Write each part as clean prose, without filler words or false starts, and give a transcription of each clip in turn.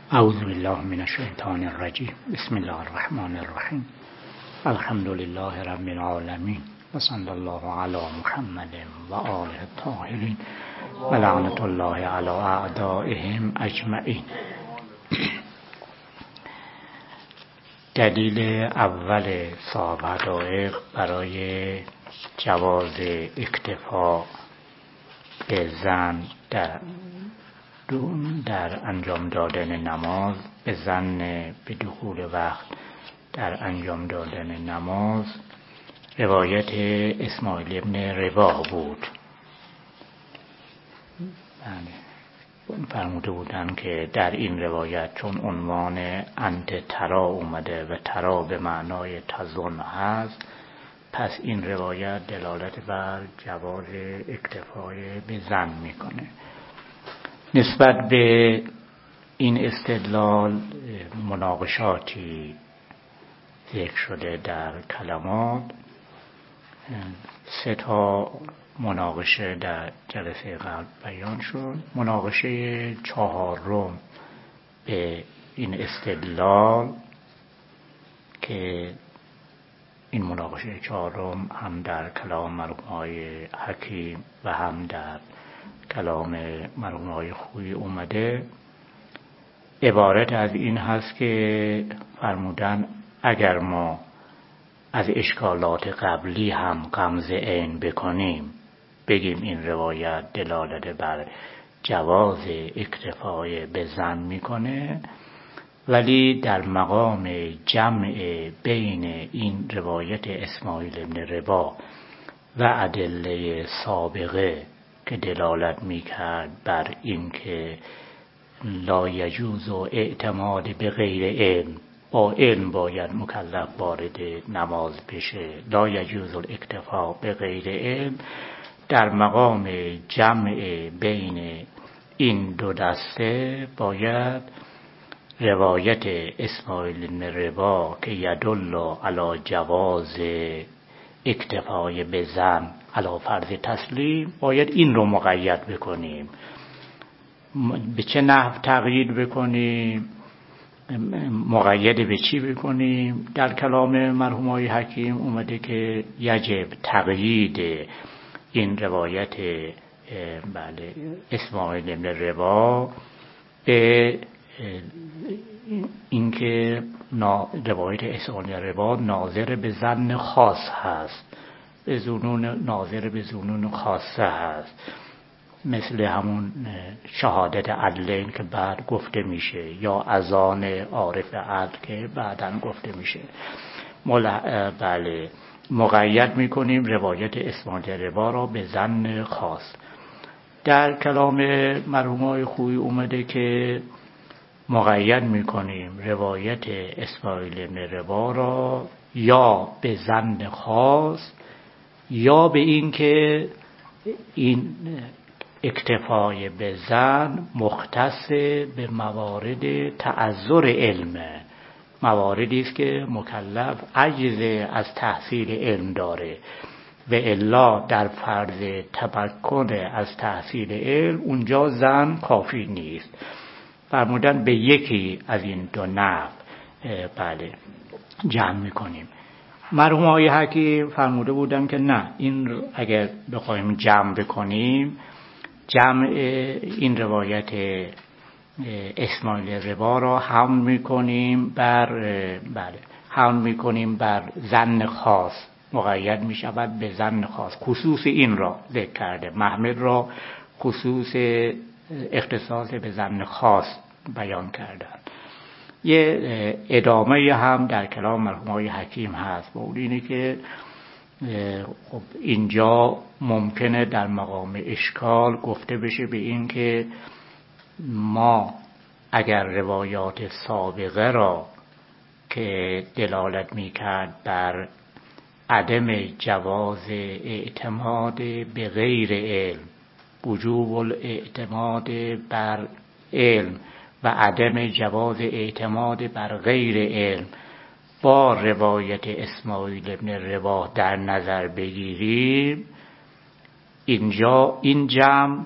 اعوذ بالله من الشیطان الرجیم. بسم الله الرحمن الرحیم. الحمد لله رب العالمین و صلی الله علی محمد و آله الطاهرین و لعنت الله علی اعدائهم اجمعین. دلیل اول صاحب حقایق برای جواز اکتفا به زن در انجام دادن نماز، به زن به دخول وقت در انجام دادن نماز، روایت اسماعیل ابن رباح بود. فرموده بودن که در این روایت چون عنوان انت ترا اومده و ترا به معنای تظن هست، پس این روایت دلالت بر جواز اکتفای به زن میکنه. نسبت به این استدلال مناقشاتی ذکر شده در کلمات. 3 مناقشه در جلسه قبل بیان شد. مناقشه 4 به این استدلال که این مناقشه 4 هم در کلام مرحوم‌های حکیم و هم در کلام مرحوم‌های خویی اومده، عبارت از این هست که فرمودن اگر ما از اشکالات قبلی هم غمز عین بکنیم، بگیم این روایت دلالت بر جواز اکتفای به زن میکنه، ولی در مقام جمع بین این روایت اسماعیل ابن رباح و ادله سابقه که دلالت میکرد بر این که لا یجوز اعتماد به غیر علم، با علم باید مکلف وارد نماز بشه، لا یجوز الاکتفا به غیر علم، در مقام جمع بین این 2 دسته باید روایت اسماعیل بن رباح که یدل علی جواز اکتفای به زن علی فرض تسلیم، باید این رو مقید بکنیم. به چه نحو تقیید بکنیم؟ مقید به چی بکنیم؟ در کلام مرحوم‌های حکیم اومده که یجب تقیید این روایت اسماعیل بن رباح به اینکه روایت اسماعیل بن رباح ناظر به ظن خاص هست، به ظنون ناظر به ظنون خاصه هست، مثل همون شهادت عدلین که بعد گفته میشه یا اذان عارف عدل که بعداً گفته میشه. بله، مقید میکنیم روایت اسماعیل رباح را به ظن خاص. در کلام مرحوم‌های خویی اومده که مقید میکنیم روایت اسماعیل بن رباح را یا به ظن خاص یا به این که این اکتفای به زن مختص به موارد تعذر علمه، مواردی است که مکلف عجز از تحصیل علم داره و الا در فرض تمکن از تحصیل علم اونجا زن کافی نیست. فرمودن به یکی از این 2 نحو جمع میکنیم. مرحوم‌های حکیم فرموده بودن که نه، این اگر بخوایم جمع بکنیم، جمع این روایت اسماعیل رباح را حمل میکنیم بر ظن خاص، مقید میشود به ظن خاص. خصوص این را ذکر کرده، محمل را خصوص اختصاص به ظن خاص بیان کردن. یه ادامه هم در کلام مرحوم‌های حکیم هست و اون اینه که خب اینجا ممکنه در مقام اشکال گفته بشه به این که ما اگر روایات سابقه را که دلالت میکرد بر عدم جواز اعتماد به غیر علم، وجوب الاعتماد بر علم و عدم جواز اعتماد بر غیر علم با روایت اسماعیل ابن رباح در نظر بگیریم، اینجا این جمع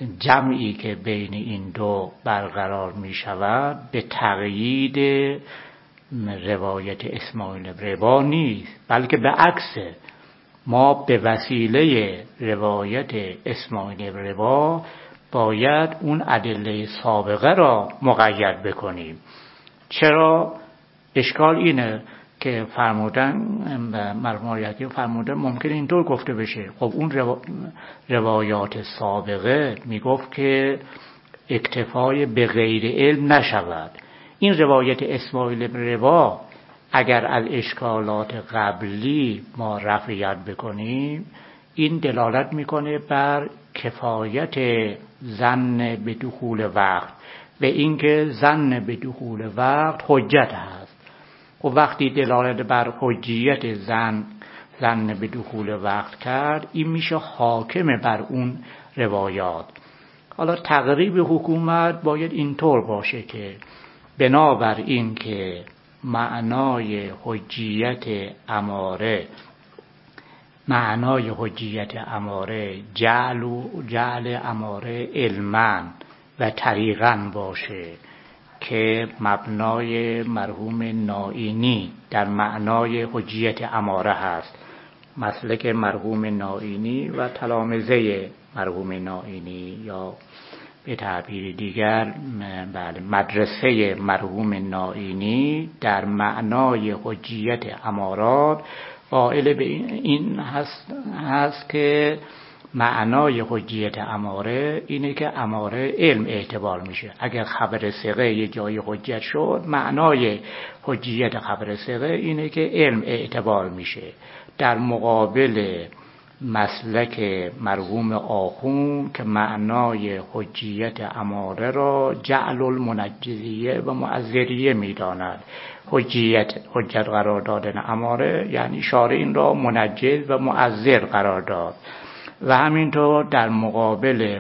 جمعی که بین این دو برقرار می شود به تقیید روایت اسماعیل ربا نیست، بلکه به عکسه. ما به وسیله روایت اسماعیل ربا باید اون ادله سابقه را مقید بکنیم. چرا؟ اشکال اینه که فرمودن مرحوم حکیم فرمودن ممکن اینطور گفته بشه خب اون روایات سابقه میگفت که اکتفای به غیر علم نشود. این روایت اسماعیل ربا اگر از اشکالات قبلی ما رفعیت بکنیم، این دلالت میکنه بر کفایت ظن به دخول وقت، به اینکه ظن به دخول وقت حجت هست. و وقتی دلالت بر حجیت ظن به دخول وقت کرد، این میشه حاکم بر اون روایات. حالا تقریب حکومت باید اینطور باشه که بنابر این که معنای حجیت اماره جعل اماره علما و طریقا باشه که مبنای مرحوم نائینی در معنای حجیت اماره هست، مسلک مرحوم نائینی و تلامذه مرحوم نائینی، یا به تعبیر دیگر مدرسه مرحوم نائینی در معنای حجیت امارات قائل به این هست که معنای حجیت اماره اینه که اماره علم اعتبار میشه. اگر خبر ثقه یه جایی حجت شد، معنای حجیت خبر ثقه اینه که علم اعتبار میشه. در مقابل مسلک مرحوم آخوند که معنای حجیت اماره را جعل المنجزیه و معذریه میداند. حجت قرار دادن اماره یعنی شارع این را منجز و معذر قرار داد. و همینطور در مقابل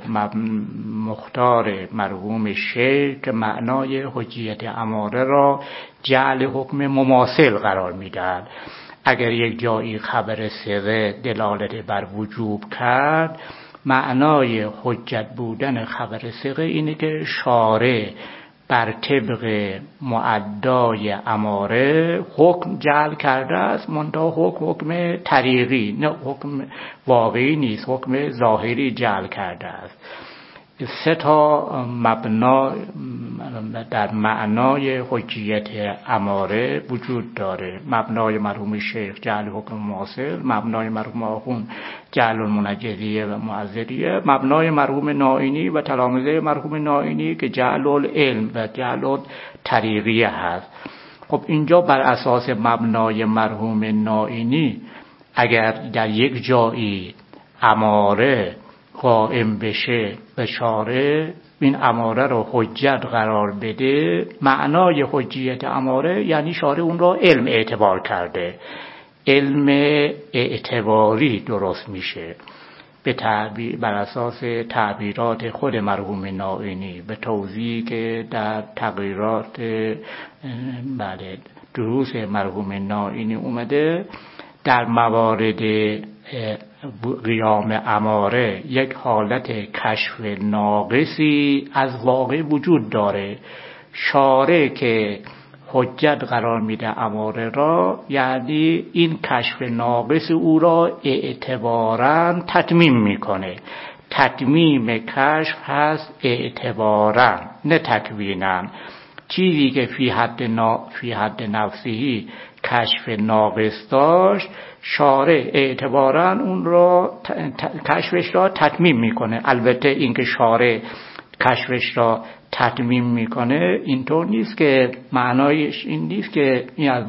مختار مرحوم شیخ که معنای حجیت اماره را جعل حکم مماثل قرار میدهد. اگر یک جایی خبر ثقه دلالت بر وجوب کرد، معنای حجت بودن خبر ثقه اینه که شارع بر طبق معدای اماره حکم جعل کرده است، منتها حکم طریقی، نه حکم واقعی نیست، حکم ظاهری جعل کرده است. سه تا مبنا در معنای حجیت اماره وجود داره: مبنای مرحوم شیخ جعل حکم معاصر، مبنای مرحوم آخوند جعل المنجزیه و معذریه، مبنای مرحوم نائینی و تلامذه مرحوم نائینی که جعل العلم و جعل طریقیه هست. خب اینجا بر اساس مبنای مرحوم نائینی اگر در یک جایی اماره قائم بشه به شارع این اماره رو حجت قرار بده، معنای حجیت اماره یعنی شارع اون رو علم اعتبار کرده، علم اعتباری درست میشه. به تعبیر بر اساس تعبیرات خود مرحوم نائینی به توضیحی که در تغییرات دروس مرحوم نائینی اومده، در موارد قیام اماره یک حالت کشف ناقصی از واقع وجود داره. شارع که حجت قرار میده اماره را، یعنی این کشف ناقص او را اعتباراً تتمیم میکنه. تتمیم کشف هست اعتباراً، نه تکویناً. چیزی که فی حد نفسی کشف ناقص داشت، شارع اعتباراً اون را کشفش را تتمیم میکنه. البته اینکه شارع کشفش را تتمیم میکنه اینطور نیست که معنایش این نیست که این از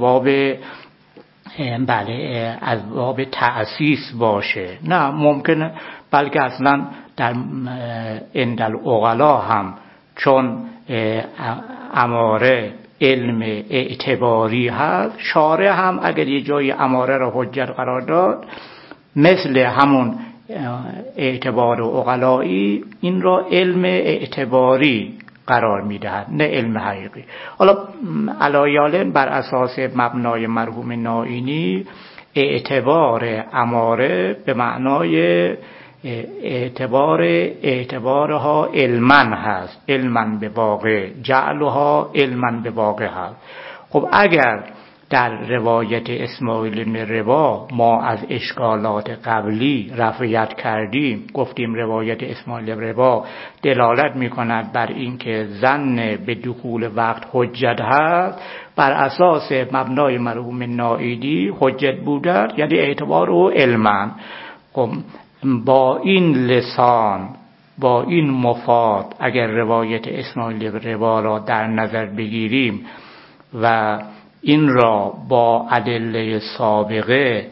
باب تأسیس باشه، نه، ممکنه، بلکه اصلا در عند العقلا هم چون اماره علم اعتباری هست، شارع هم اگر یه جای اماره را حجت قرار داد، مثل همون اعتبار عقلایی این را علم اعتباری قرار میدهد، نه علم حقیقی. حالا علایالن بر اساس مبنای مرحوم نائینی اعتبار اماره به معنای اعتبارها علما هست، علما به واقع، جعلها علما به واقع هست. خب اگر در روایت اسماعیل بن رباح ما از اشکالات قبلی رفعیت کردیم، گفتیم روایت اسماعیل بن رباح دلالت می‌کند بر اینکه ظن به دخول وقت حجت هست، بر اساس مبنای مرحوم نائیدی حجت بودن یعنی اعتبار او علما. خب با این لسان، با این مفاد اگر روایت اسماعیل بن رباح را در نظر بگیریم و این را با ادله سابقه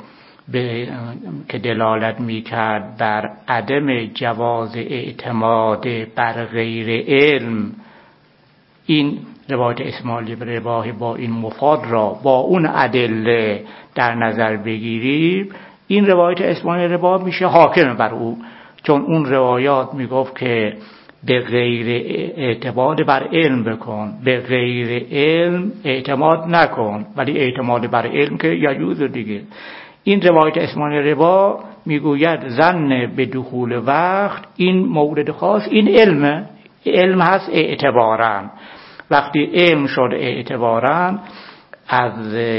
که دلالت می‌کرد بر عدم جواز اعتماد بر غیر علم، این روایت اسماعیل بن رباح با این مفاد را با اون ادله در نظر بگیریم، این روایت اسماعیل بن رباح میشه حاکم بر او، چون اون روایات میگفت که به غیر اعتماد بر علم بکن، به غیر علم اعتماد نکن، ولی اعتماد بر علم که یجوز دیگه. این روایت اسماعیل بن رباح میگوید ظن به دخول وقت، این مورد خاص این علم هست اعتباراً. وقتی علم شد اعتباراً از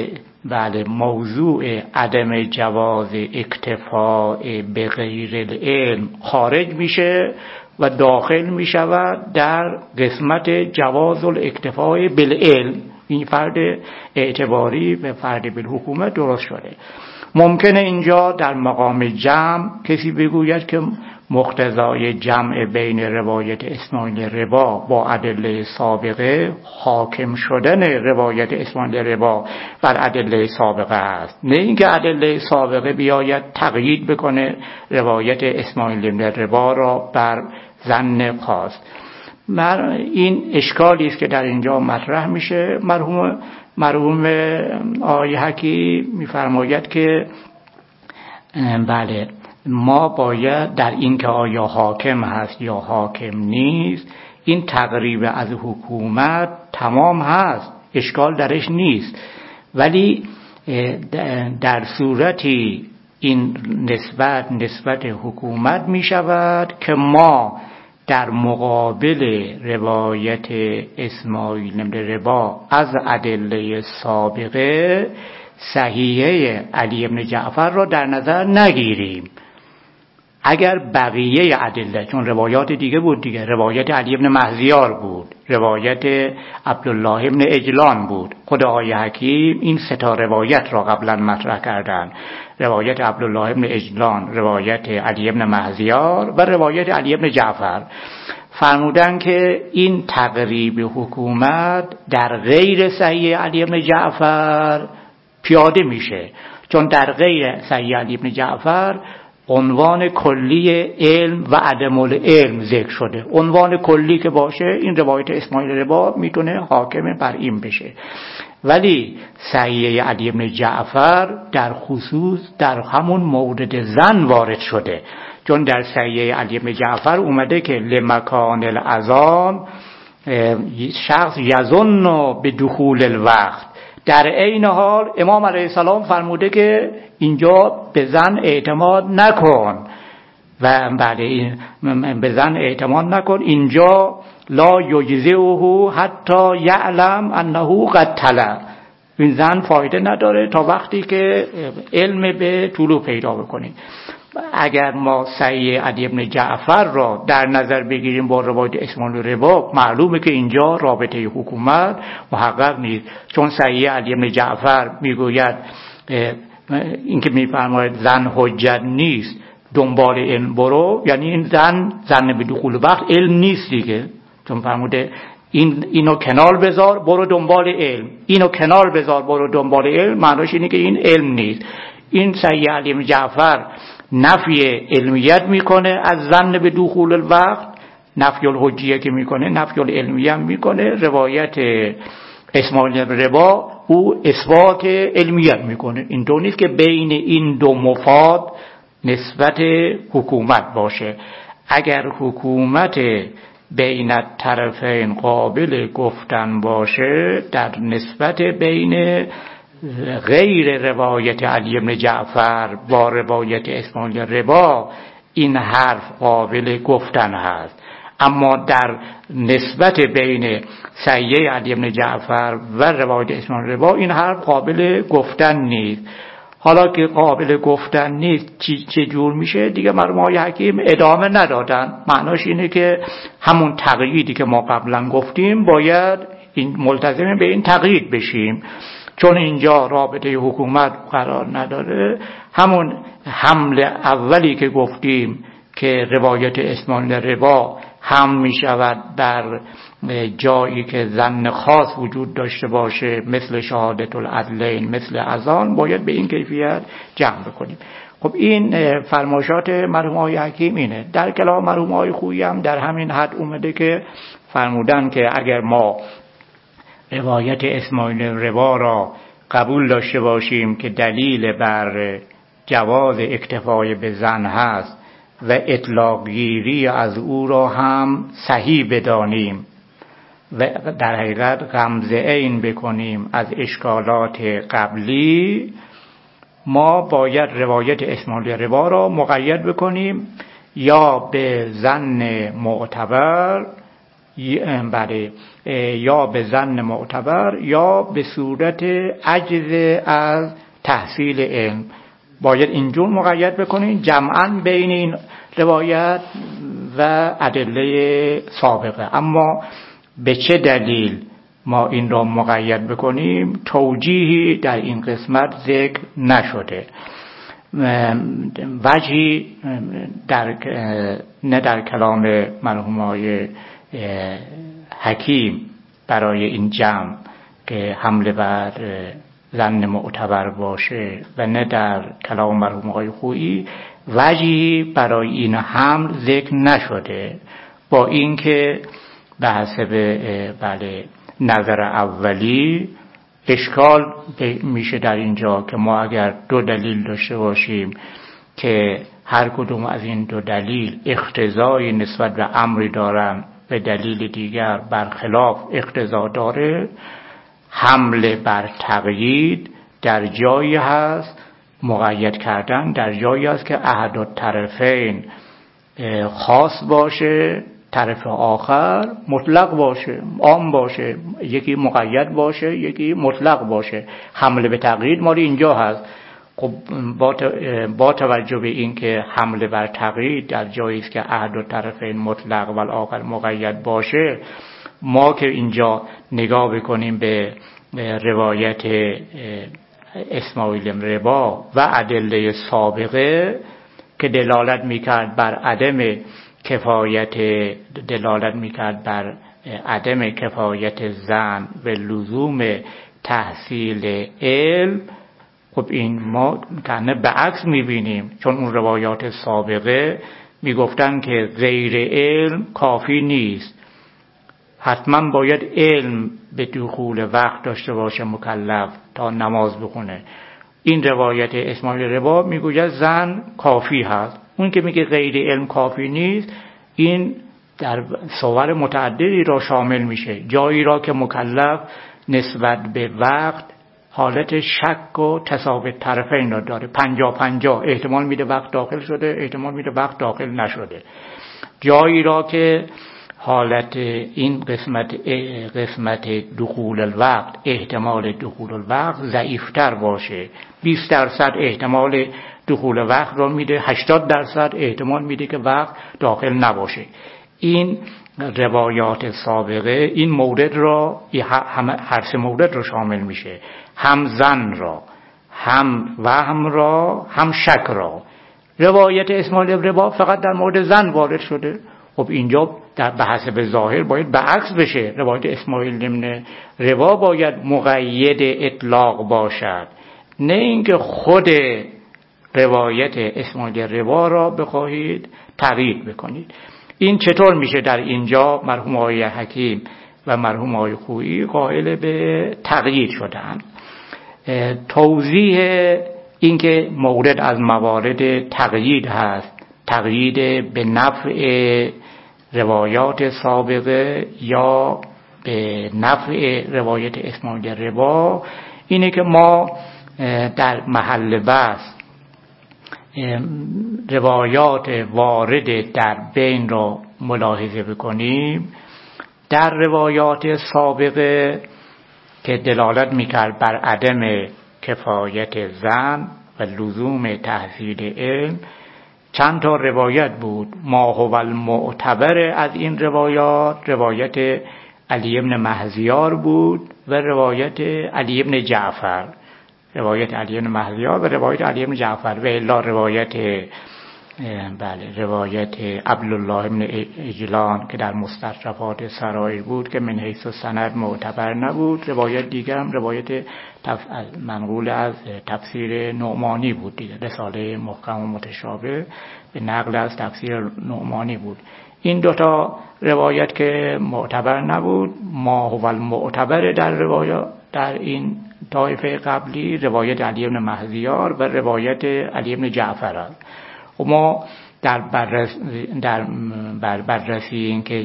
موضوع عدم جواز اکتفاء به غیر العلم خارج میشه و داخل میشود در قسمت جواز الاکتفاء بالعلم. این فرد اعتباری به فرد بالحکومت درست شده. ممکنه اینجا در مقام جمع کسی بگوید که مقتضای جمع بین روایت اسماعیل رباح با ادله سابقه حاکم شدن روایت اسماعیل رباح بر ادله سابقه است، نه اینکه ادله سابقه بیاید تقیید بکنه روایت اسماعیل رباح را بر ظن خاص. این اشکالی است که در اینجا مطرح میشه. مرحوم آقای حکی میفرماید که بله ما باید در این که آیا حاکم هست یا حاکم نیست، این تقریب از حکومت تمام هست، اشکال درش نیست، ولی در صورتی این نسبت حکومت می شود که ما در مقابل روایت اسماعیل بن رباح از ادله سابقه صحیحه علی بن جعفر را در نظر نگیریم. اگر بقیه ادله، چون روایات دیگه بود دیگه، روایت علی بن مهزیار بود، روایت عبدالله بن عجلان بود، خود آقای حکیم این سه تا روایت را قبلا مطرح کردن، روایت عبدالله بن عجلان، روایت علی بن مهزیار و روایت علی بن جعفر. فرمودن که این تقریب حکومت در غیر صحیح علی بن جعفر پیاده میشه، چون در غیر صحیح علی بن جعفر عنوان کلی علم و عدم العلم ذکر شده. عنوان کلی که باشه این روایت اسماعیل رباح میتونه حاکم بر این بشه، ولی صحیح علی بن جعفر در خصوص در همون مورد ظن وارد شده، چون در صحیح علی بن جعفر اومده که لمکان الاذان شخص یظن به دخول الوقت، در عین حال امام علیه السلام فرموده که اینجا به ظن اعتماد نکن و بعد این به ظن اعتماد نکن، اینجا لا یجزئه حتی یعلم انه قد طلع، این ظن فایده نداره تا وقتی که علم به طلوع پیدا بکنی. اگر ما صحیح علی بن جعفر را در نظر بگیریم با روایت اسماعیل رباح، معلومه که اینجا رابطه حکومت محقق نیست، چون صحیح علی بن جعفر میگوید اینکه میفرماید ظن حجت نیست، دنبال علم برو، یعنی این ظن به دخول وقت علم نیست دیگه، چون فرموده اینو کنار بذار برو دنبال علم، اینو کنار بذار برو دنبال علم، معناش اینه که این علم نیست. این صحیح علی بن جعفر نفی علمیت میکنه از ظن به دخول الوقت، نفی الحجیه که میکنه نفی العلمیه میکنه. روایت اسماعیل بن رباح او اثبات علمیت میکنه. این دو نیست که بین این دو مفاد نسبت حکومت باشه. اگر حکومت بین طرفین قابل گفتن باشه، در نسبت بین غیر روایت علی بن جعفر با روایت اسماعیل رباح این حرف قابل گفتن هست، اما در نسبت بین سیه علی بن جعفر و روایت اسماعیل ربا این حرف قابل گفتن نیست. حالا که قابل گفتن نیست چه جور میشه دیگه؟ مرحوم حکیم ادامه ندادن. معناش اینه که همون تقییدی که ما قبلا گفتیم باید این ملتزم به این تقیید بشیم، چون اینجا رابطه حکومت قرار نداره. همون حمل اولی که گفتیم که روایت اسماعیل ربا هم می شود بر جایی که ظن خاص وجود داشته باشه، مثل شهادت العدلین، مثل اذان، باید به این کیفیت جمع بکنیم. خب این فرمایشات مرحوم آقای حکیم اینه. در کلام مرحوم آقای خویی هم در همین حد اومده که فرمودن که اگر ما روایت اسماعیل ربا را قبول داشته باشیم که دلیل بر جواز اکتفای به ظن هست و اطلاق گیری از او را هم صحیح بدانیم و در حقیقت غمزه عین بکنیم از اشکالات قبلی، ما باید روایت اسماعیل ربا را مقید بکنیم یا به ظن معتبر، یا به ظن معتبر یا به صورت عجز از تحصیل علم. باید اینجور مقید بکنیم جمعاً بین این روایت و ادله سابقه. اما به چه دلیل ما این را مقید بکنیم توجیهی در این قسمت ذکر نشده. وجهی نه در کلام مرحوم آقای حکیم برای این جمع که حمله بر ظن معتبر باشه و نه در کلام مرحوم آقای خویی وجهی برای این حمل ذکر نشده، با اینکه به حسب نظر اولی اشکال میشه در اینجا که ما اگر دو دلیل داشته باشیم که هر کدوم از این دو دلیل اقتضای نسبت به امری دارن و دلیل دیگر برخلاف اقتضا داره، حمله بر تقیید در جایی هست، مقید کردن در جایی هست که احد الطرفین خاص باشه، طرف آخر مطلق باشه، عام باشه، یکی مقید باشه یکی مطلق باشه. حمله به تقیید مال اینجا هست. خب با توجه به این که حمله بر تقیید در جایی است که احد الطرفین مطلق و آخر مقید باشه، ما که اینجا نگاه بکنیم به روایت اسماعیل ربا و ادله سابقه که دلالت میکرد بر عدم کفایت ظن و لزوم تحصیل علم، خب این ما کنه به عکس میبینیم، چون اون روایات سابقه میگفتن که غیر علم کافی نیست، حتما باید علم به دخول وقت داشته باشه مکلف تا نماز بخونه. این روایت اسماعیل ربا میگوید ظن کافی هست. اون که میگه غیر علم کافی نیست، این در صور متعددی را شامل میشه. جایی را که مکلف نسبت به وقت حالت شک و تساوی طرفین را داره، 50-50 احتمال میده وقت داخل شده، احتمال میده وقت داخل نشده. جایی را که حالت این قسمت دخول الوقت، احتمال دخول الوقت ضعیفتر باشه، 20% احتمال دخول وقت را میده، 80% احتمال میده که وقت داخل نباشه. این روایات سابقه این مورد را، هر سه مورد را شامل میشه، هم ظن را، هم وهم را، هم شک را. روایت اسماعیل ربا فقط در مورد ظن وارد شده. خب اینجا به حسب ظاهر باید برعکس بشه. روایت اسماعیل ربا باید مقید اطلاق باشد، نه اینکه خود روایت اسماعیل ربا را بخواهید تغییر بکنید. این چطور میشه؟ در اینجا مرحوم آقای حکیم و مرحوم آقای خویی قائل به تغییر شدند. توضیح اینکه مورد از موارد تغییر هست، تغییر به نفع روایات سابقه یا به نفع روایت اسماعیل ربا، اینه که ما در محل بحث روایات وارد در بین را ملاحظه بکنیم، در روایات سابقه که دلالت میکرد بر عدم کفایت زن و لزوم تحصیل علم، چند تا روایت بود. ما هو المعتبر از این روایت علی بن مهزیار بود و روایت علی بن جعفر، روایت علی بن مهزیار و روایت علی بن جعفر، و الا روایت عبدالله بن عجلان که در مستشرفات سرایر بود که من حیث سند معتبر نبود. روایت دیگر هم روایت منقول از تفسیر نعمانی بود دیگه، رساله محکم و متشابه به نقل از تفسیر نعمانی بود. این دوتا روایت که معتبر نبود، ما هو المعتبر در روایت در این طایفه قبلی روایت علی بن مهزیار و روایت علی بن جعفر است. و ما در بررسی این که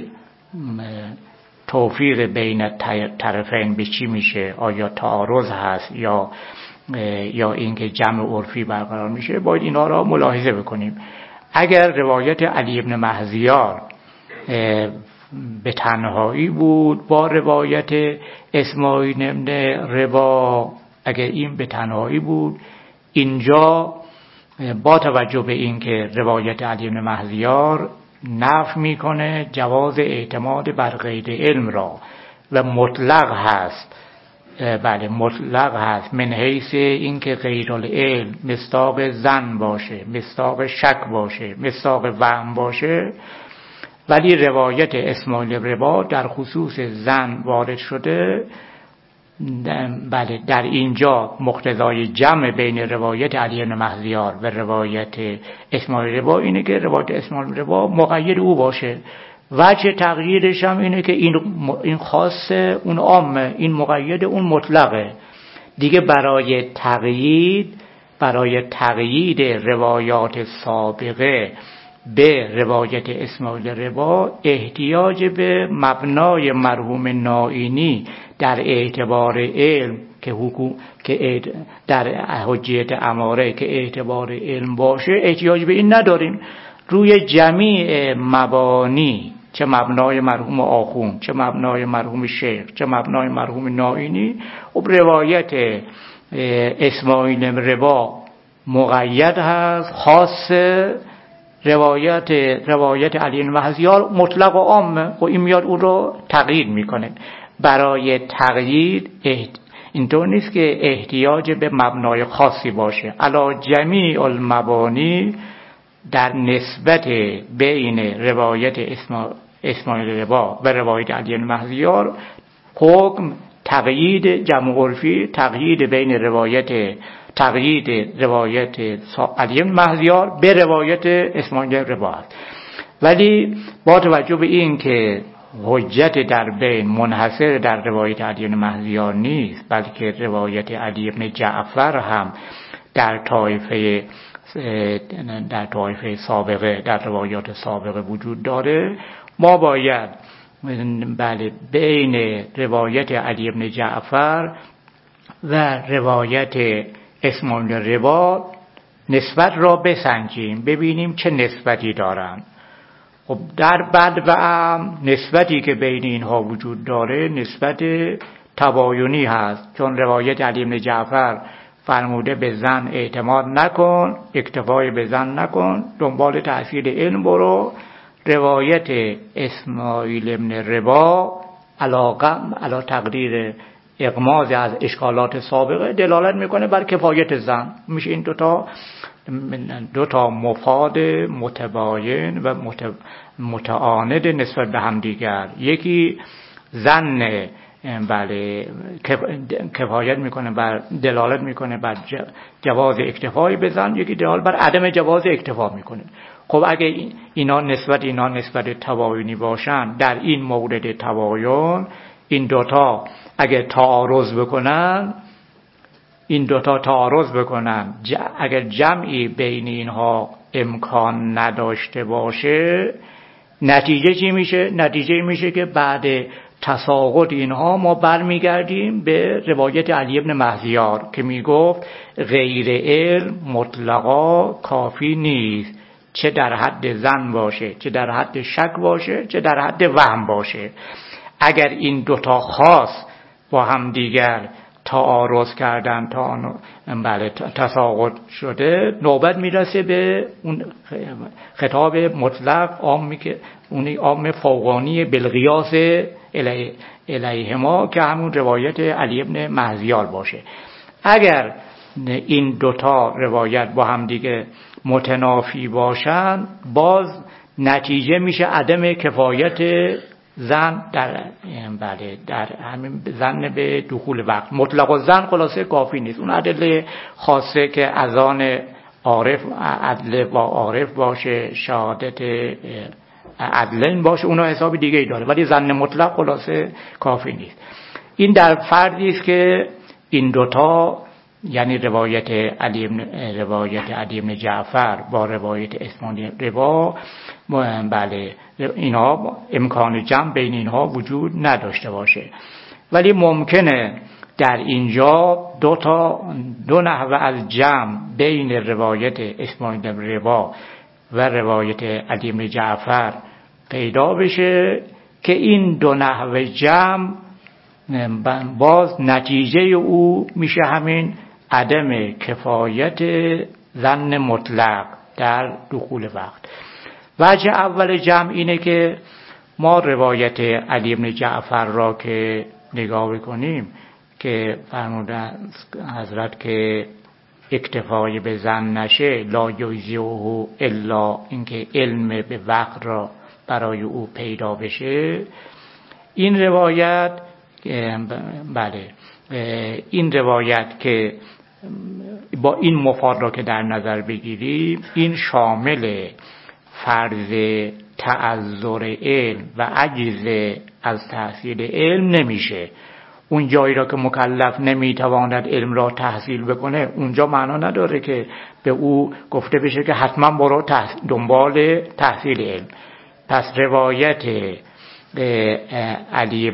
توفیق بین طرفین به چی میشه، آیا تعارض هست یا اینکه جمع عرفی برقرار میشه، باید اینا را ملاحظه بکنیم. اگر روایت علی بن مهزیار به تنهایی بود با روایت اسماعیل بن ربا، اگر این به تنهایی بود، اینجا با توجه به اینکه روایت علی بن مهزیار نفی میکنه جواز اعتماد بر غیر علم را و مطلق هست، مطلق هست من حیث اینکه غیر العلم مصداق ظن باشه، مصداق شک باشه، مصداق وهم باشه، ولی روایت اسماعیل ربا در خصوص ظن وارد شده. در اینجا مقتضای جمع بین روایت علی بن مهزیار و روایت اسماعیل ربا اینه که روایت اسماعیل ربا مقید او باشه. وجه تغییرش هم اینه که این خاص اون عامه، این مقید اون مطلقه دیگه. برای تقیید روایات سابقه به روایت اسماعیل ربا احتیاج به مبنای مرحوم نائینی در اعتبار علم که در حجیت اماره که اعتبار علم باشه احتیاج به این نداریم. روی جمیع مبانی، چه مبنای مرحوم آخوند، چه مبنای مرحوم شیخ، چه مبنای مرحوم نائینی، و روایت اسماعیل ربا مقید هست، خاص روایت علی بن مهزیار مطلق و عامه، و این میاد اون رو تقیید میکنه. برای تقیید اینطور نیست که احتیاج به مبنای خاصی باشه. علی جمیع المبانی در نسبت بین روایت اسماعیل ربا و روایت علی بن مهزیار حکم تقیید جمع عرفی، تقیید روایت علی بن مهزیار به روایت اسماعیل ربا است. ولی با توجه به این که حجت در بین منحصر در روایت علی بن مهزیار نیست، بلکه روایت علی بن جعفر هم در طایفه سابقه، در روایات سابقه وجود داره، ما باید بین روایت علی بن جعفر و روایت اسماعیل ربا نسبت را بسنجیم، ببینیم چه نسبتی دارن. خب در بدو نسبتی که بین اینها وجود داره نسبت تباینی هست، چون روایت علی بن جعفر فرموده به زن اعتماد نکن، اکتفای به زن نکن، دنبال تحصیل علم برو. روایت اسماعیل بن ربا علا تقدیر اغماض از اشکالات سابقه دلالت میکنه بر کفایت زن. میشه این دوتا مفاد متباین و متعاند نسبت به هم دیگر. یکی زن کفایت میکنه بر دلالت میکنه بر جواز اکتفای به زن، یکی دلالت بر عدم جواز اکتفا میکنه. خب اگه اینا نسبت تباینی باشن، در این مورد تباین این دوتا اگر تعارض بکنن، اگر جمعی بین اینها امکان نداشته باشه، نتیجه چی میشه؟ نتیجه میشه که بعد تساقط اینها ما برمیگردیم به روایت علی بن مهذیار که میگفت غیر علم مطلقا کافی نیست، چه در حد ظن باشه، چه در حد شک باشه، چه در حد وهم باشه. اگر این دوتا خاص با هم دیگر تعارض کردن تساقط شده، نوبت میرسه به اون خطاب مطلق عامی که اون عام فوقانی بالقیاس الیهما که همون روایت علی بن مهذیار باشه. اگر این دوتا روایت با هم دیگه متنافی باشن، باز نتیجه میشه عدم کفایت زن در همین زن به دخول وقت. مطلق و زن خلاصه کافی نیست. اون ادله خاصه که اذان عارف عدل با عارف باشه، شهادت عدلین باشه، اونها حساب دیگه ای داره، ولی زن مطلق خلاصه کافی نیست. این در فردی است که این دوتا، یعنی روایت علی بن جعفر با روایت اسماعیل ربا، اینها امکان جمع بین اینها وجود نداشته باشه. ولی ممکنه در اینجا دو نحوه از جمع بین روایت اسماعیل ربا و روایت علی بن جعفر پیدا بشه که این دو نحوه جمع باز نتیجه او میشه همین عدم کفایت ظن مطلق در دخول وقت. وجه اول جمع اینه که ما روایت علی بن جعفر را که نگاه بکنیم که فرمودن حضرت که اکتفای به ظن نشه، لا یجزئه الا اینکه علم به وقت را برای او پیدا بشه، این روایت این روایت که با این مفاد را که در نظر بگیریم، این شامل فرض تعذر علم و عجز از تحصیل علم نمیشه. اون جایی را که مکلف نمیتواند علم را تحصیل بکنه، اونجا معنا نداره که به او گفته بشه که حتما برو دنبال تحصیل علم. پس روایت علی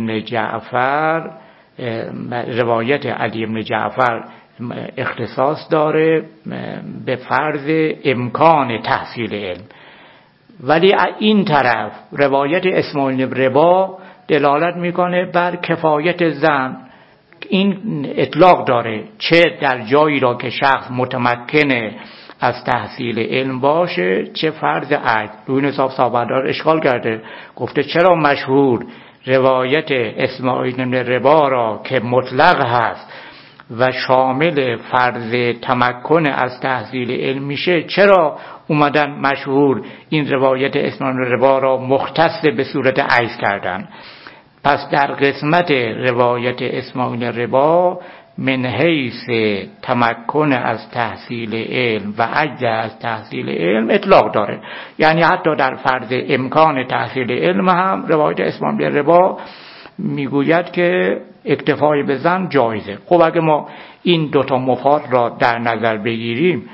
بن جعفر اختصاص داره به فرض امکان تحصیل علم، ولی این طرف روایت اسماعیل بن ربا دلالت میکنه بر کفایت ظن. این اطلاق داره، چه در جایی را که شخص متمکنه از تحصیل علم باشه، چه فرض عجز. روی این حساب صاحب‌دار اشکال کرده، گفته چرا مشهور روایت اسماعیل بن ربا را که مطلق هست و شامل فرض تمکن از تحصیل علم میشه، چرا اومدن مشهور این روایت اسماعیل بن ربا را مختص به صورت عجز کردن؟ پس در قسمت روایت اسماعیل ربا من حیث تمکن از تحصیل علم و عجز از تحصیل علم اطلاق داره، یعنی حتی در فرض امکان تحصیل علم هم روایت اسماعیل ربا میگوید که اکتفای به ظن جایزه. خب اگه ما این دوتا مفاد را در نظر بگیریم،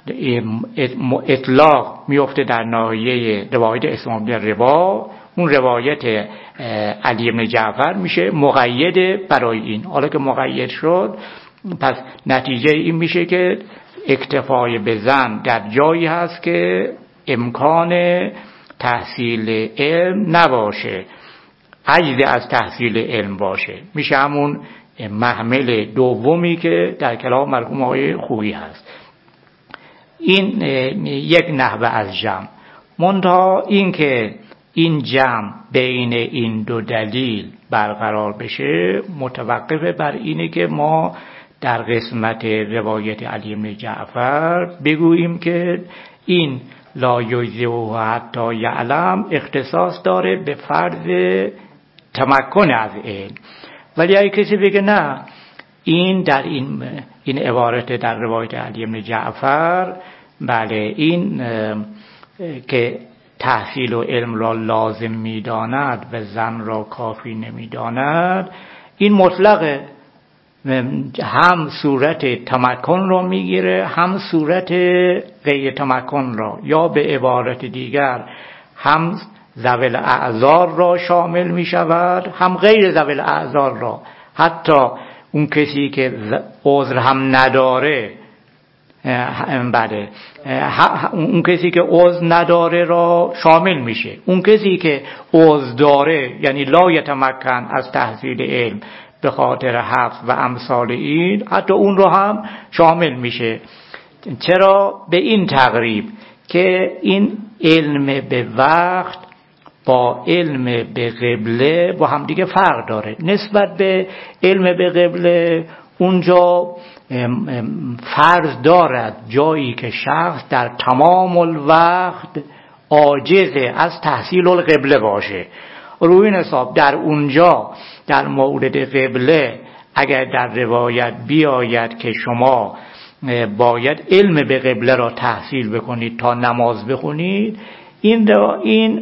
اطلاق میفته در ناحیه روایت اسماعیل ربا، اون روایت علی بن جعفر میشه مقید برای این. حالا که مقید شد، پس نتیجه این میشه که اکتفای به ظن در جایی هست که امکان تحصیل علم نباشه، عجز از تحصیل علم باشه، میشه همون محمل دومی که در کلام مرحوم آقای خویی هست. این یک نحوه از جمع. منتها این که این جمع بین این دو دلیل برقرار بشه متوقف بر اینه که ما در قسمت روایت علی بن جعفر بگوییم که این لا یجزئه حتی یعلم اختصاص داره به فرض تمکن از علم. ولی اگه کسی بگه نه، این در این عبارت در روایت علی بن جعفر، بله، این که تحصیل و علم را لازم می‌داند و ظن را کافی نمی‌داند، این مطلقه، هم صورت تمکن را میگیره هم صورت غیر تمکن را، یا به عبارت دیگر هم ذوی الاعذار را شامل می شود، هم غیر ذوی الاعذار را. حتی اون کسی که عذر هم نداره، بله، اون کسی که عذر نداره را شامل میشه. اون کسی که عذر داره، یعنی لا یتمکن از تحصیل علم به خاطر حفظ و امثال این، حتی اون رو هم شامل میشه. چرا؟ به این تقریب که این علم به وقت با علم به قبله با هم دیگه فرق داره. نسبت به علم به قبله اونجا فرض دارد جایی که شخص در تمام الوقت عاجز از تحصیل القبله باشه. روی این حساب در اونجا در مورد قبله اگر در روایت بیاید که شما باید علم به قبله را تحصیل بکنید تا نماز بخونید، این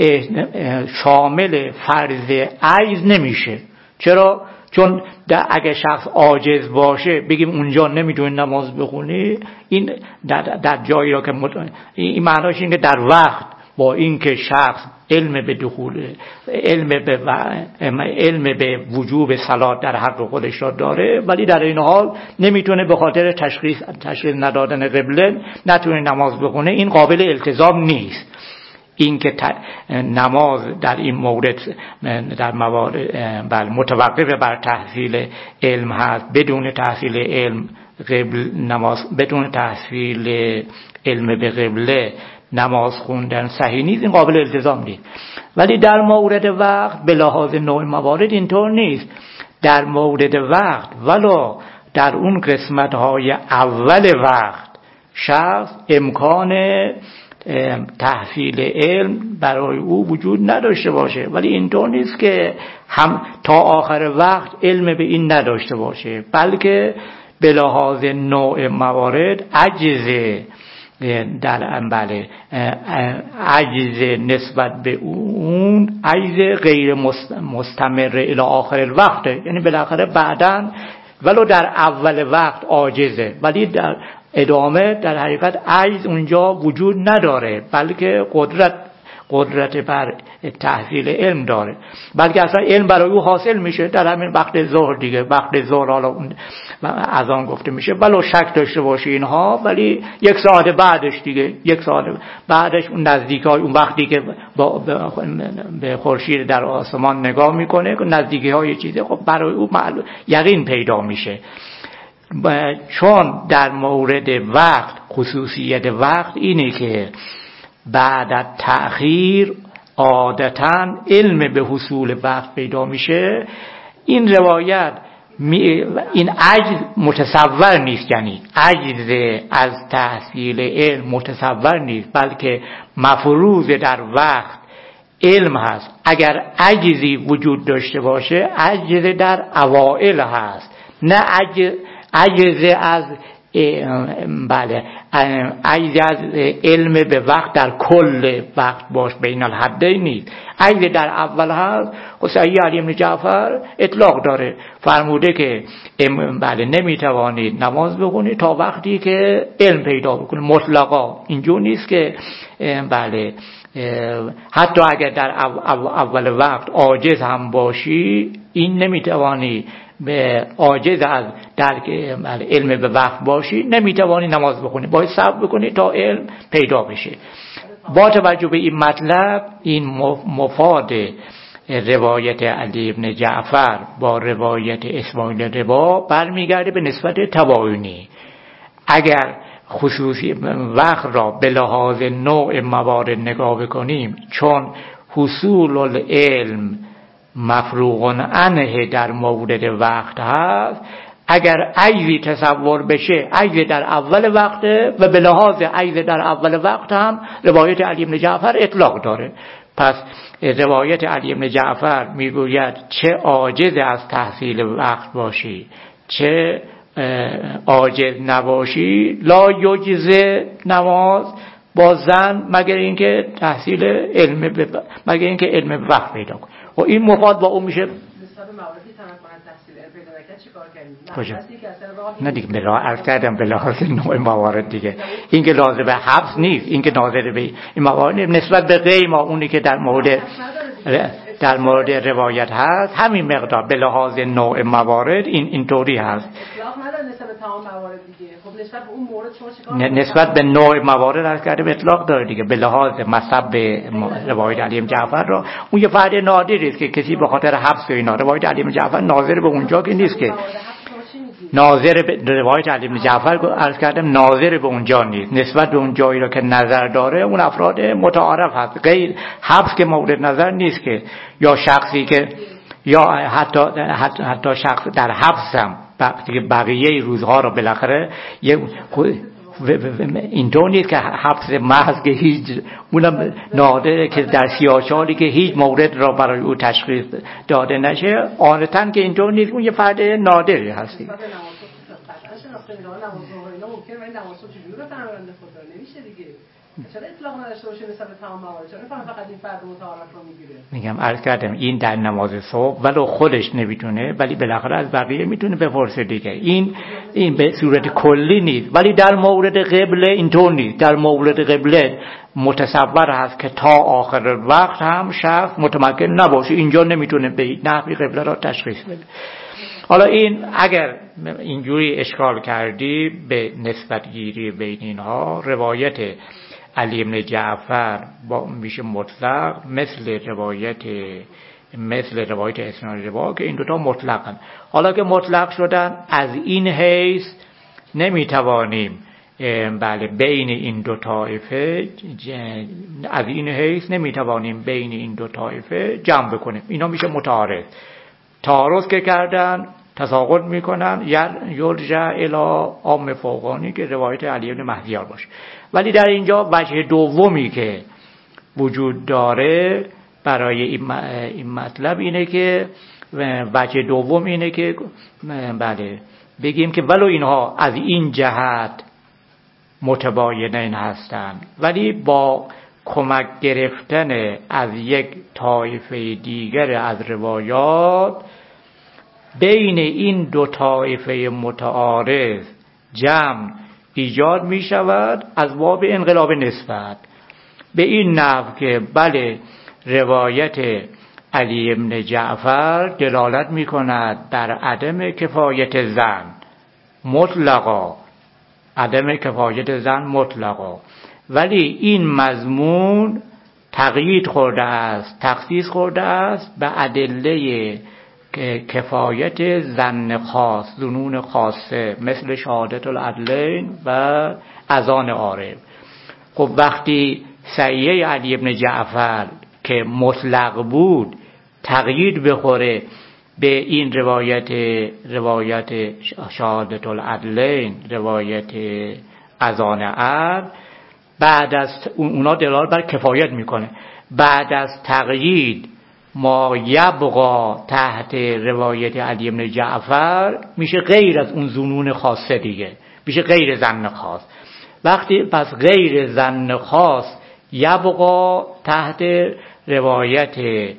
شامل فرض عجز نمیشه. چرا؟ چون اگه شخص عاجز باشه بگیم اونجا نمیتونی نماز بخونی، این در جایی را که این معناش اینه که در وقت با اینکه شخص علم به وجوب صلات در حق خودش را داره، ولی در این حال نمیتونه به خاطر تشخیص ندادن قبله نتونه نماز بخونه. این قابل التزام نیست. این که نماز در این مورد در موارد متوقف بر تحصیل علم هست، بدون تحصیل علم بدون تحصیل علم به قبله نماز خوندن صحیح نیست، این قابل التزام نیست. ولی در مورد وقت به لحاظ نوع موارد اینطور نیست. در مورد وقت ولو در اون قسمت‌های اول وقت شخص امکان تحصیل علم برای او وجود نداشته باشه، ولی اینطور نیست که هم تا آخر وقت علم به این نداشته باشه، بلکه به لحاظ نوع موارد عجز نسبت به اون عجز غیر مستمر الی آخر الوقت، یعنی بالاخره بعداً ولو در اول وقت عاجزه ولی در ادامه در حقیقت عجز اونجا وجود نداره، بلکه قدرت بر تحصیل علم داره، بلکه اصلا علم برای او حاصل میشه در همین وقت ظهر دیگه. وقت ظهر حالا از آن گفته میشه ولو شک داشته باشه اینها، ولی یک ساعت بعدش دیگه، یک ساعت بعدش اون نزدیکای اون وقتی که به خورشید در آسمان نگاه میکنه، نزدیکی های چیزی، خب برای او یقین پیدا میشه. چون در مورد وقت خصوصیت وقت اینه که بعد از تأخیر عادتاً علم به حصول وقت پیدا میشه. این روایت این عجز متصور نیست، یعنی عجز از تحصیل علم متصور نیست، بلکه مفروض در وقت علم هست. اگر عجزی وجود داشته باشه عجز در اوائل هست، نه عجز از عجز از علم به وقت در کل وقت باش بین الحدین نیست. عجز در اول هست. سعی علی بن جعفر اطلاق داره، فرموده که نمیتوانید نماز بخونید تا وقتی که علم پیدا بکنید. مطلقا اینجور نیست که حتی اگر در اول وقت عاجز هم باشی، این نمیتوانی به عاجز از درک علم به وقت باشی نمیتوانی نماز بخونی، باید صبر بکنی تا علم پیدا بشه. با توجه به این مطلب، این مفاد روایت علی بن جعفر با روایت اسماعیل ربا برمیگرده به نسبت تباینی. اگر خصوصی وقت را به لحاظ نوع موارد نگاه بکنیم، چون حصول العلم مفروغ عنه در مورد وقت هست، اگر عجزی تصور بشه عجز در اول وقت و به لحاظ عجز در اول وقت هم روایت علی بن جعفر اطلاق داره. پس روایت علی بن جعفر میگوید چه عاجز از تحصیل وقت باشی چه عاجز نباشی، لا یجز نماز با زن مگر اینکه تحصیل علم مگر اینکه علم به وقت پیدا کن. و این مفاد با اون میشه مواردی تمکن تحصیل پیدا نکرد چیکار کردیم؟ کجا؟ نه دیگه به راه عرض کردم به لحاظ نوع موارد دیگه. این که لازم به حبس نیست، این که ناظر به این موارد نسبت به غیر ما اونی که در مورد روایت هست همین مقدار به لحاظ نوع موارد اینطوری هست. اطلاق نداره نسبت به تمام موارد دیگه. خب نسبت به اون مورد شما چیکار نسبت به نوع موارد هست کرده اطلاق داره دیگه. به لحاظ مصب روایت علی بن جعفر را اون یه فرد نادری است که کسی به خاطر حبس و اینا روایت علی بن جعفر ناظر به اونجا که نیست که ناظر به روایت علی بن جعفر عرض کردم ناظر به اونجا نیست. نسبت به اون جایی را که نظر داره اون افراد متعارف هست. غیر حبس که مورد نظر نیست که یا شخصی که یا حتی شخص در حبس هم بقیه روزها رو بالاخره اینطور نیست که حبس محض که هیچ اونم نادره که در سیاه‌چالی که هیچ مورد را برای او تشخیص داده نشه عادتاً که اینطور نیست. اون یه فرد نادری هستی. چرا اطلاق نداشته باشه نسبت به تمام موارد؟ چرا فقط این فرد متعارف رو میگیره؟ میگم عرض کردم این در نماز صبح ولو خودش نمیتونه ولی بالاخره از بقیه میتونه بپرسه دیگه. این به صورت کلی نیست. ولی در مورد قبله اینطور نیست. در مورد قبله متصور هست که تا آخر وقت هم شخص متمکن نباشه اینجا نمیتونه به نحوی قبله را تشخیص بده. حالا این اگر اینجوری اشکال کردی به نسبت گیری بین اینها روایت علی بن جعفر میشه مطلق مثل روایت اسناد روا که این دوتا مطلقن. حالا که مطلق شدن از این حیث نمیتوانیم بین این دو طایفه بین این دو طایفه جمع بکنیم. اینا میشه متعارض. تعارض که کردن تساقط میکنن یرجع الی عام فوقانی که روایت علی بن مهدیار باشه. ولی در اینجا وجه دومی که وجود داره برای این مطلب اینه که وجه دوم اینه که بگیم که ولو اینها از این جهت متباینین هستند ولی با کمک گرفتن از یک طایفه دیگر از روایات بین این دو طایفه متعارض جمع ایجاد می شود از باب انقلاب نسبت به این نحو که بله روایت علی بن جعفر دلالت می کند در عدم کفایت زن مطلقا ولی این مضمون تقیید خورده است تخصیص خورده است به ادله کفایت ظن خاص ظنون خاصه مثل شهادت العدلین و اذان عارف. خب وقتی سعیه علی بن جعفر که مطلق بود تقیید بخوره به این روایت شهادت العدلین روایت اذان عرف بعد از اونا دلالت بر کفایت میکنه. بعد از تقیید ما یبقا تحت روایت علی بن جعفر میشه غیر از اون ظنون خاصه دیگه میشه غیر ظن خاص. وقتی پس غیر ظن خاص یبقا تحت روایت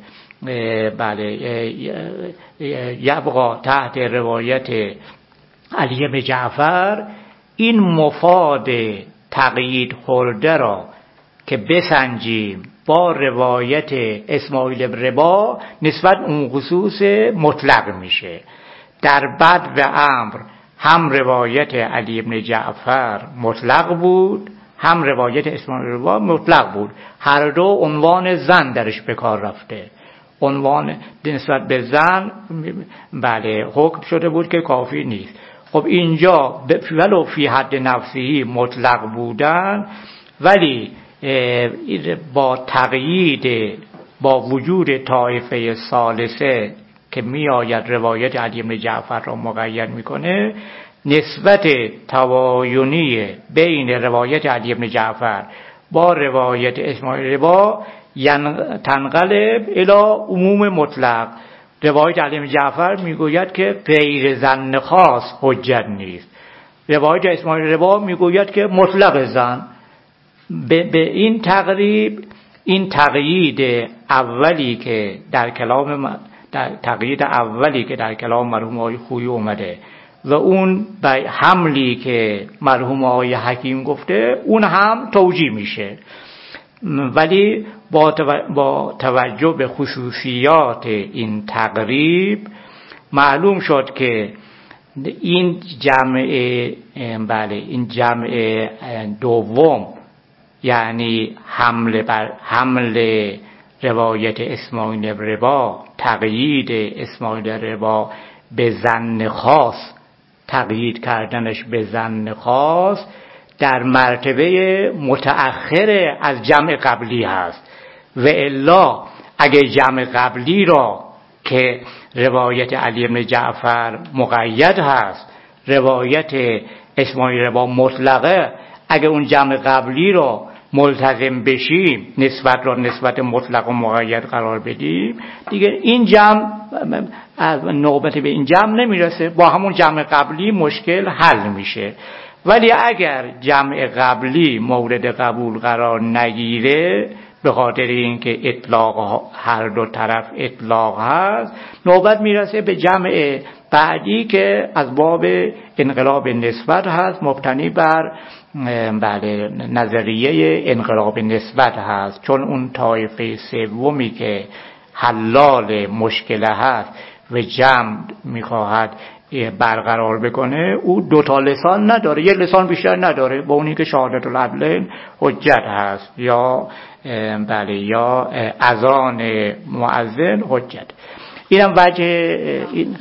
یبقا تحت روایت علی بن جعفر این مفاد تقیید خورده را که بسنجیم با روایت اسماعیل بن ربا نسبت اون خصوص مطلق میشه. در بدر و امر هم روایت علی بن جعفر مطلق بود هم روایت اسماعیل بن ربا مطلق بود. هر دو عنوان زن درش به کار رفته. عنوان نسبت به زن حکم شده بود که کافی نیست. خب اینجا ولو فی حد نفسی مطلق بودن ولی با تقیید با وجود طایفه ثالثه که می آید روایت علی بن جعفر را مقید میکنه نسبت توایونی بین روایت علی بن جعفر با روایت اسماعیل ربا تنقلب الی عموم مطلق. روایت علی بن جعفر میگوید که غیر ظن خاص حجت نیست. روایت اسماعیل ربا میگوید که مطلق زن. به این تقریب این تقیید اولی که تقیید اولی که در کلام مرحوم آقای خویی اومده و اون به حملی که مرحوم آقای حکیم گفته اون هم توجیه میشه، ولی با توجه به خصوصیات این تقریب معلوم شد که این جمع دوم، یعنی حمل روایت اسماعیل ربا، تقیید اسماعیل ربا به ظن خاص، تقیید کردنش به ظن خاص در مرتبه متأخر از جمع قبلی هست. و الا اگه جمع قبلی را که روایت علی بن جعفر مقید هست، روایت اسماعیل ربا مطلقه، اگه اون جمع قبلی را ملتزم بشیم، نسبت مطلق و مقید قرار بدیم، دیگه این جمع نوبت به این جمع نمیرسه، با همون جمع قبلی مشکل حل میشه. ولی اگر جمع قبلی مورد قبول قرار نگیره، به خاطر اینکه اطلاق هر دو طرف اطلاق هست، نوبت میرسه به جمع بعدی که از باب انقلاب نسبت هست، مبتنی بر نظریه انقلاب نسبت هست، چون اون طایفه سومی که حلال مشکل هست و جمع میخواهد برقرار بکنه، او دوتا لسان نداره، یک لسان بیشتر نداره، با اونی که شهادت العدلین حجت هست یا یا اذان مؤذن حجت. اینم وجه این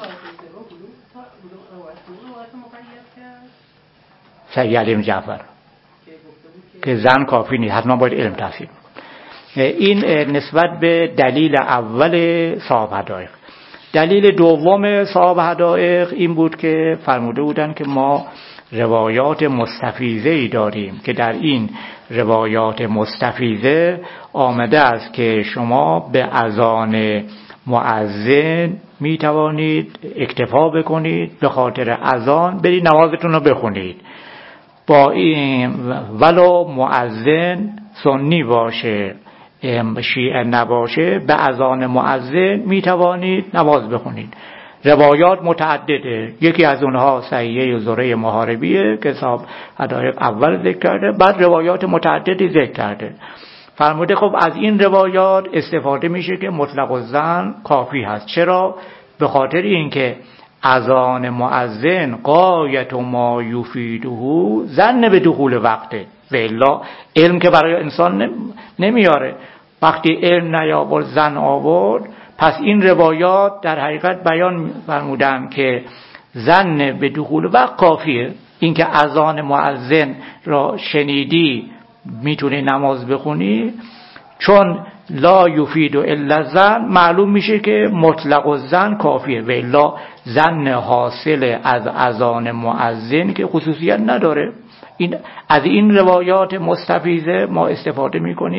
سید علی بن جعفر که زن کافی نیست، حتما باید علم تحصیل. این نسبت به دلیل اول صاحب حدایق. دلیل دوم صاحب حدایق این بود که فرموده بودن که ما روایات مستفیضه‌ای داریم که در این روایات مستفیضه آمده است که شما به اذان مؤذن می توانید اکتفا بکنید، به خاطر اذان برید نمازتون رو بخونید، با این ولو مؤذن سنی باشه شیعه نباشه، به اذان مؤذن می توانید نماز بخونید. روایات متعدده، یکی از اونها صحیحه زره محاربیه که صاحب حدایق اول ذکر کرده، بعد روایات متعددی ذکر کرده. فرموده خب از این روایات استفاده میشه که مطلق الظن کافی هست. چرا؟ به خاطر اینکه اذان مؤذن غایت ما یفیده ظن به دخول وقته، و الا علم که برای انسان نمیاره. وقتی علم نیاورد ظن آورد، پس این روایات در حقیقت بیان فرمودن که ظن به دخول وقت کافیه. اینکه اذان مؤذن را شنیدی میتونی نماز بخونی، چون لا یفید الا ظن، معلوم میشه که مطلق الظن کافیه، و الا ظن حاصل از اذان مؤذن که خصوصیت نداره. از این روایات مستفیضه ما استفاده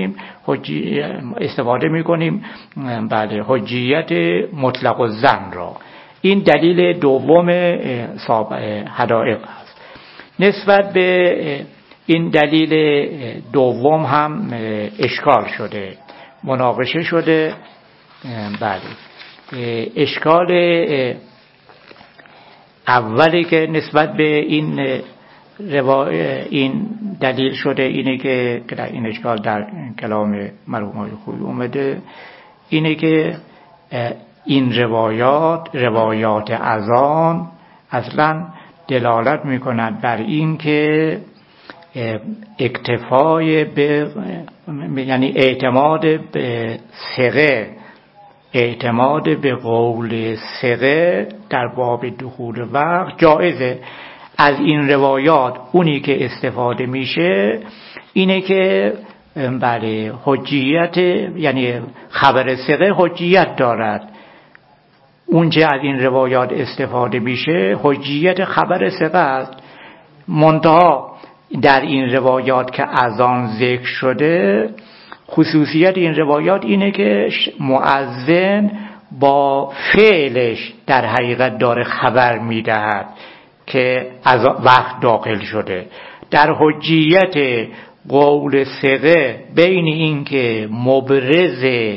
میکنیم حجیت مطلق الظن را. این دلیل دوم حدایق است. نسبت به این دلیل دوم هم اشکال شده، مناقشه شده. اشکال اولی که نسبت به این دلیل شده اینه که در این اشکال در کلام مرحوم آقای خویی اومده، اینه که این روایات اذان اصلا دلالت میکنند بر این که اکتفای به، یعنی اعتماد به ثقه، اعتماد به قول ثقه در باب دخول وقت جایزه. از این روایات اونی که استفاده میشه اینه که حجیت، یعنی خبر ثقه حجیت دارد. اونچه از این روایات استفاده میشه حجیت خبر ثقه است. منتها در این روایات که اذان ذکر شده، خصوصیت این روایات اینه که مؤذن با فعلش در حقیقت داره خبر میدهد که از وقت داخل شده. در حجیت قول ثقه بین این که مبرز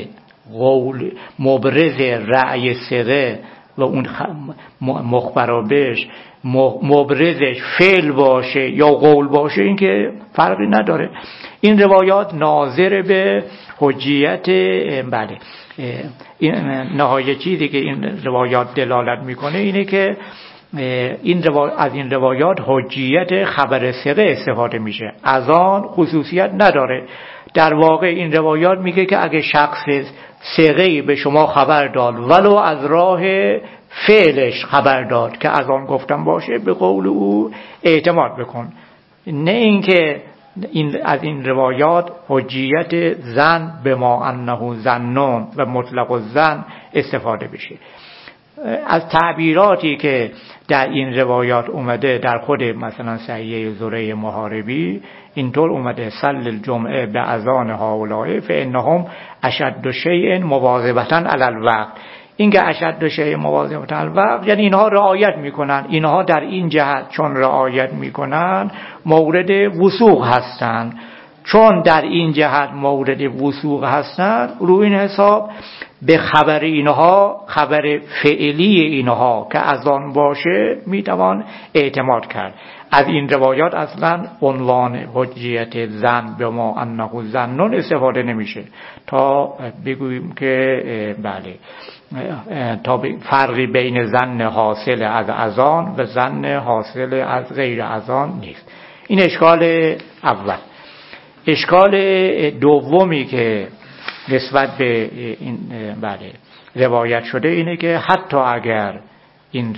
قول مبرز رأی ثقه و اون مخبرابش مبرزش فعل باشه یا قول باشه، این که فرقی نداره. این روایات ناظر به حجیت این نهایت چیزی که این روایات دلالت میکنه اینه که از این روایات حجیت خبر ثقه استفاده میشه، از آن خصوصیت نداره. در واقع این روایات میگه که اگه شخص ثقه‌ای به شما خبر داد ولو از راه فعلش خبر داد که از آن گفتم باشه، به قول او اعتماد بکن، نه اینکه از این روایات حجیت ظن به ما انه ظنون و مطلق الظن استفاده بشه. از تعبیراتی که در این روایات اومده در خود مثلا صحیح زره محاربی اینطور اومده: صل الجمعه به اذان هؤلاء فانهم اشد شیء مواظبة علی الوقت. این که اشد شیء مواظبة علی الوقت یعنی اینها رعایت میکنن، اینها در این جهت چون رعایت میکنن مورد وثوق هستن، چون در این جهت مورد وثوق هستن روی این حساب به خبر اینها، خبر فعلی اینها که از آن باشه میتوان اعتماد کرد. از این روایات اصلا عنوان حجیت ظن به ما انه ظنون استفاده نمیشه تا بگوییم که بله، تا فرقی بین ظن حاصل از اذان و ظن حاصل از غیر اذان نیست. این اشکال اول. اشکال دومی که نسبت به این روایت شده اینه که حتی اگر این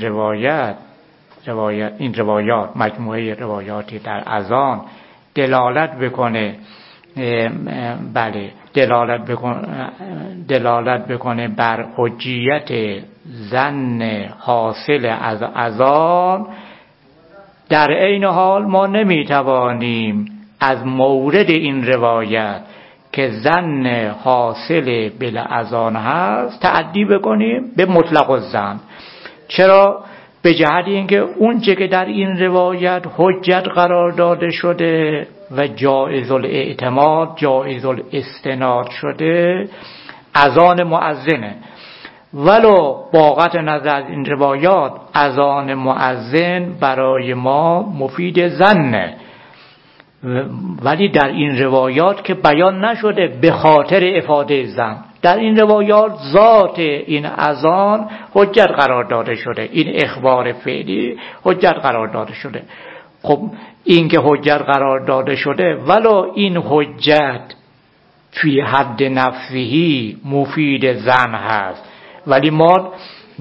روایات مجموعه روایاتی در اذان دلالت بکنه بر حجیت ظن حاصل از اذان، در عین حال ما نمیتوانیم از مورد این روایت که ظن حاصل بالاذان هست تعدی بکنیم به مطلق الظن. چرا؟ به جهت اینکه اون چه که در این روایت حجت قرار داده شده و جایز الاعتماد، جایز الاستناد شده، اذان مؤذنه. ولو با قطع نظر از این روایات اذان مؤذن برای ما مفید ظنه، ولی در این روایات که بیان نشده به خاطر افاده ظن، در این روایات ذات این اذان حجت قرار داده شده، این اخبار فعلی حجت قرار داده شده. خب این که حجت قرار داده شده ولو این حجت فی حد نفسهی مفید ظن هست، ولی ما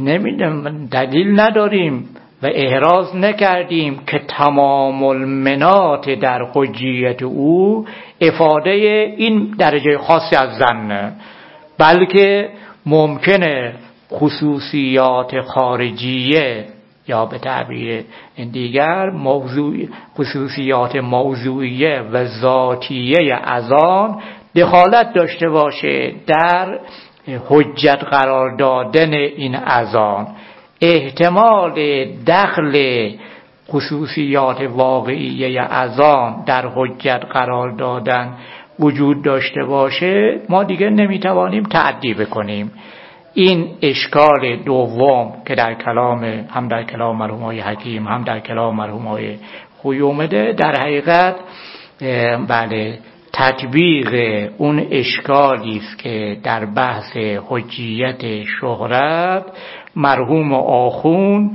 دلیل نداریم و احراز نکردیم که تمام المنات در حجیت او افاده این درجه خاصی از ظن، بلکه ممکنه خصوصیات خارجیه یا به تعبیر دیگر خصوصیات موضوعیه و ذاتیه از آن دخالت داشته باشه در حجت قرار دادن این اذان. احتمال دخل خصوصیات واقعیه اذان در حجت قرار دادن وجود داشته باشه، ما دیگه نمیتوانیم تعدی بکنیم. این اشکال دوم که در کلام هم در کلام مرحومای حکیم هم در کلام مرحومای خویی اومده، در حقیقت بله تطبیق اون اشکالی است که در بحث حجیت شهرت مرحوم آخوند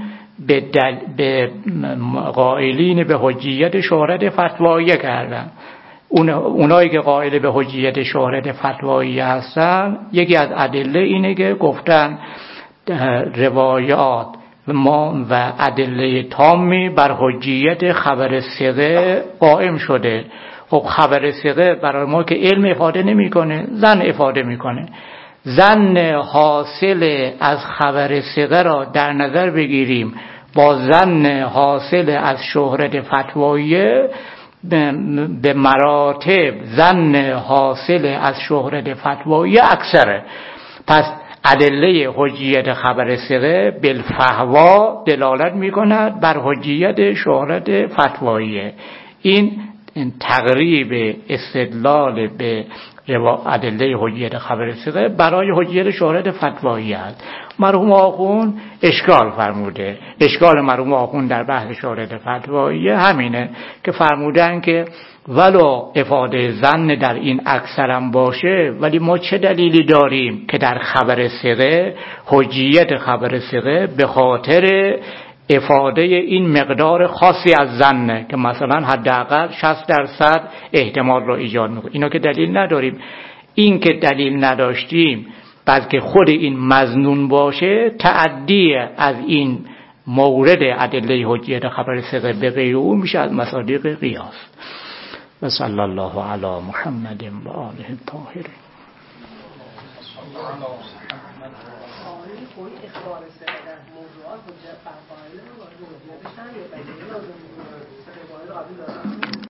به قائلین به حجیت شهرت فتواییه کردن. اونایی که قائل به حجیت شهرت فتواییه هستن، یکی از ادله اینه که گفتن روایات و ادله تامی بر حجیت خبر ثقه قائم شده. خب خبر ثقه برای ما که علم افاده نمیکنه، ظن افاده میکنه. ظن حاصل از خبر ثقه را در نظر بگیریم با ظن حاصل از شهرت فتواییه، به مراتب ظن حاصل از شهرت فتواییه اکثره. پس ادله حجیت خبر ثقه بالفحوا دلالت میکند بر حجیت شهرت فتواییه. این تقریب استدلال به ادله حجیت خبر ثقه برای حجیت شاهد فتوایی است. مرحوم آخوند اشکال فرموده. اشکال مرحوم آخوند در بحث شاهد فتوایی همینه که فرمودن که ولو افاده ظن در این اکثرم باشه، ولی ما چه دلیلی داریم که در خبر ثقه حجیت خبر ثقه به خاطر افاده این مقدار خاصی از ظنه که مثلا حداقل 60% احتمال را ایجاد میکنه. اینا که دلیل نداریم. این که دلیل نداشتیم بلکه خود این مظنون باشه، تعدی از این مورد ادله حجیت خبر ثقه به غیر او میشه از مصادیق قیاس. و صلی الله علی محمد و آله الطاهرین. کوئی اخبار سے اگر موضوعات حجت فرقائل و حجت شان یا بیان لازم